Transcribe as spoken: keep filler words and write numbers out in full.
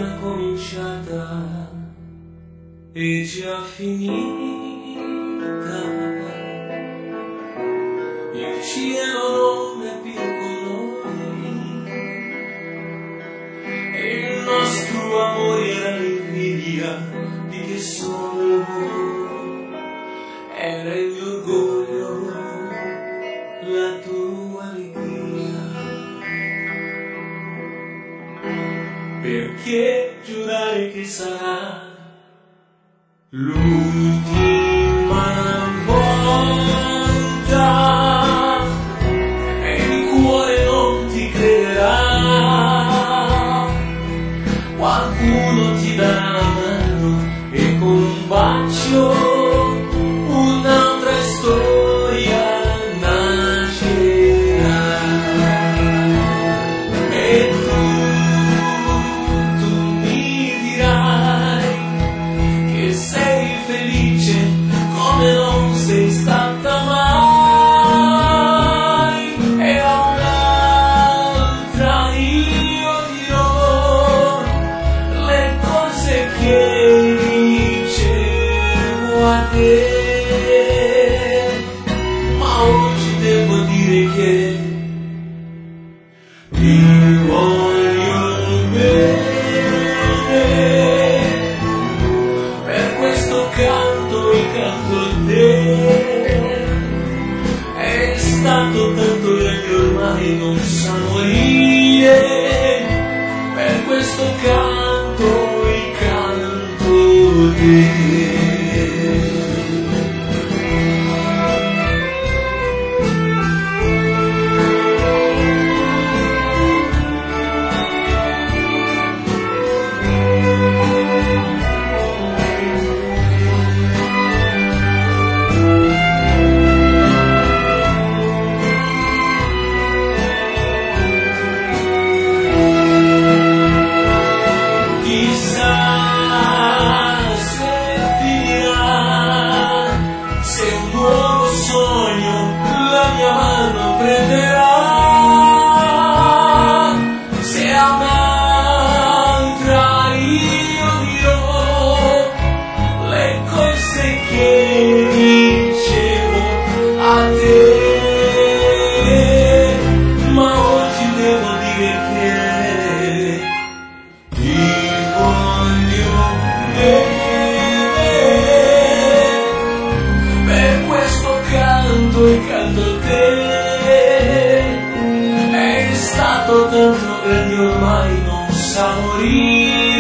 era cominciata e già finita. Il cielo non è più colore e il nostro amore era l'invidia di che sono. Era il mio orgoglio, la tua allegria. Perché giurare che sarà l'ultima volta e il cuore non ti crederà. Qualcuno ti darà la mano e con un bacio un'altra storia nascerà. E tu, tu mi dirai che sei felice come non sei stata mai, e a un'altra io dirò le cose che dicevo a te. Ma oggi devo dire che ti voglio bene. Per questo canto e canto a te. È stato tanto grande ormai non sa morire. Per questo canto e canto a te. Tanto grande ormai non sa morire.